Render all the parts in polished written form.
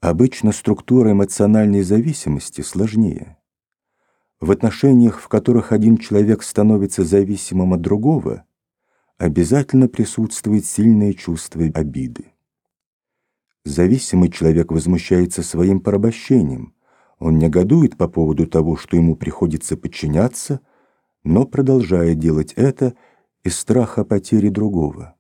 Обычно структура эмоциональной зависимости сложнее. В отношениях, в которых один человек становится зависимым от другого, обязательно присутствует сильное чувство обиды. Зависимый человек возмущается своим порабощением. Он негодует по поводу того, что ему приходится подчиняться, но продолжает делать это из страха потери другого.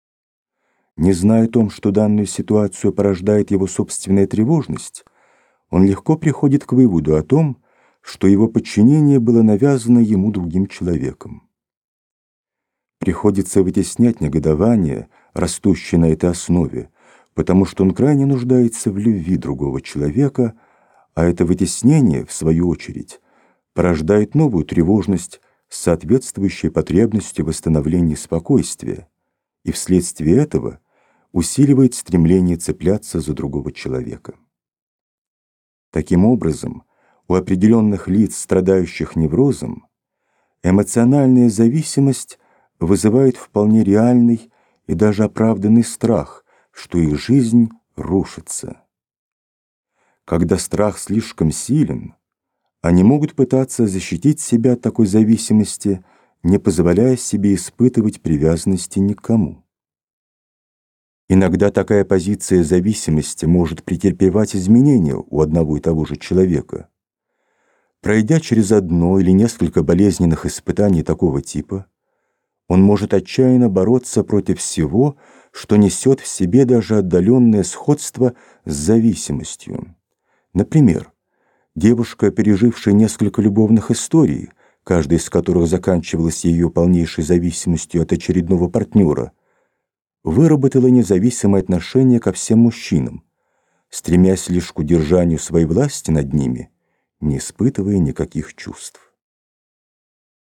Не зная о том, что данную ситуацию порождает его собственная тревожность, он легко приходит к выводу о том, что его подчинение было навязано ему другим человеком. Приходится вытеснять негодование, растущее на этой основе, потому что он крайне нуждается в любви другого человека, а это вытеснение, в свою очередь, порождает новую тревожность с соответствующей потребностью восстановления спокойствия, и вследствие этого усиливает стремление цепляться за другого человека. Таким образом, у определенных лиц, страдающих неврозом, эмоциональная зависимость вызывает вполне реальный и даже оправданный страх, что их жизнь рушится. Когда страх слишком силен, они могут пытаться защитить себя от такой зависимости, не позволяя себе испытывать привязанности ни к кому. Иногда такая позиция зависимости может претерпевать изменения у одного и того же человека. Пройдя через одно или несколько болезненных испытаний такого типа, он может отчаянно бороться против всего, что несет в себе даже отдаленное сходство с зависимостью. Например, девушка, пережившая несколько любовных историй, каждая из которых заканчивалась ее полнейшей зависимостью от очередного партнера, выработала независимое отношение ко всем мужчинам, стремясь лишь к удержанию своей власти над ними, не испытывая никаких чувств.